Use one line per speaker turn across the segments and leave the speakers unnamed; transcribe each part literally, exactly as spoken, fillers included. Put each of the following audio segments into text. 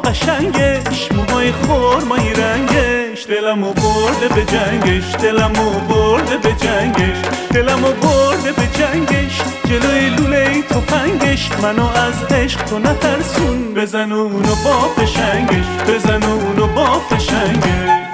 قشنگش، موهای خرمایی رنگش، دلمو برده به جنگش، دلمو برده به جنگش، دلمو برده به جنگش، جلوی لوله تفنگش، منو از عشق تو نترسون، بزن اونو با فشنگش، بزن اونو با فشنگش.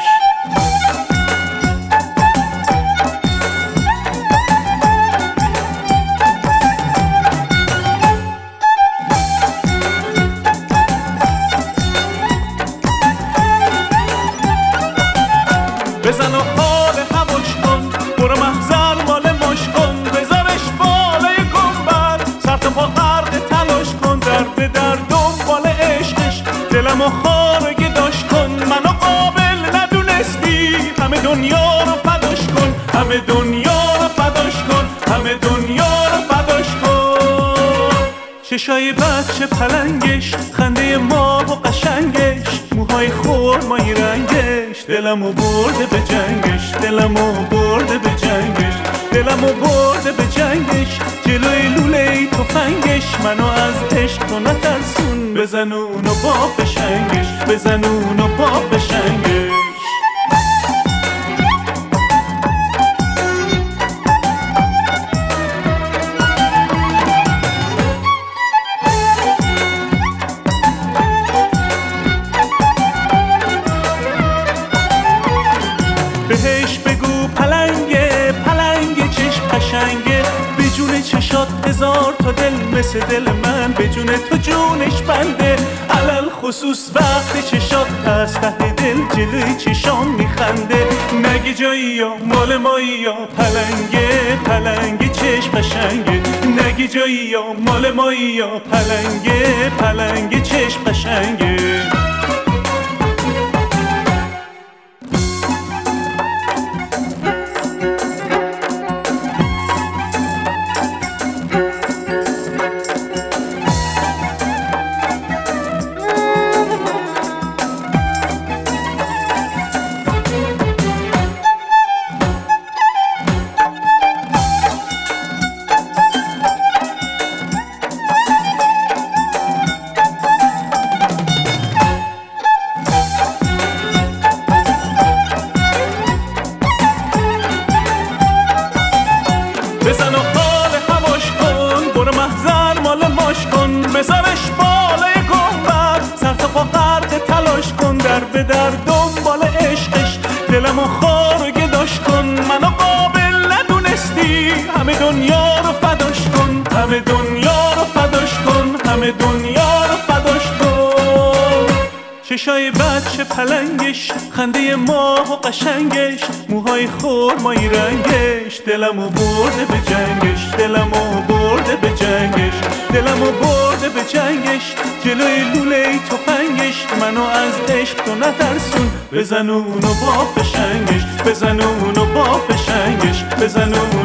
بزن و حال هواش کن، برو محضر مال ماش کن، بذارش بالای گنبد، سر تا پا غرق تلاش کن، در به در دنبال عشقش، دلمو خارگی داشت کن، منو قابل ندونستی، همه دنیا رو فداش کن، همه دنیا رو فداش کن، همه دنیا رو فداش کن. چشای بچه پلنگش، خنده ما و قشنگش، موهای خرمایی رنگش، دلمو برده به جنگش، دلمو برده به جنگش، دلمو برده به جنگش، جلوی لوله تفنگش، منو از عشق تو نترسون، بزن اونو با فشنگش، بزن اونو با فشنگش. بهش بگو پلنگه، پلنگه چشم قشنگه، به جون چشات هزار تا دل مثل دل من، به جون تو جونش بنده، علل خصوص وقت چشات از ته دل جلوی چشام میخنده، نگی جایی یا مال مایی یا پلنگه، پلنگه چشم قشنگه، نگی جایی یا مال مایی یا پلنگه، پلنگه چشم قشنگه. بزن و حال هواش کن، برو محضر مال ماش کن، بذارش بالای گنبد، سر تا پا غرق تلاش کن، در به در دنبال عشقش، دلمو خارگی داشت کن، منو قابل ندونستی، همه دنیا رو فداش کن، همه دنیا رو فداش کن، همه دنیا رو فداش کن. چشای بچه پلنگش، خنده ماه و قشنگش، موهای خرمایی رنگش، دلمو برده به جنگش، دلمو برده به جنگش، دلمو برده به جنگش، جلوی لوله تفنگش، منو از عشق تو نترسون، بزن اونو با فشنگش، بزن اونو با فشنگش، بزن اونو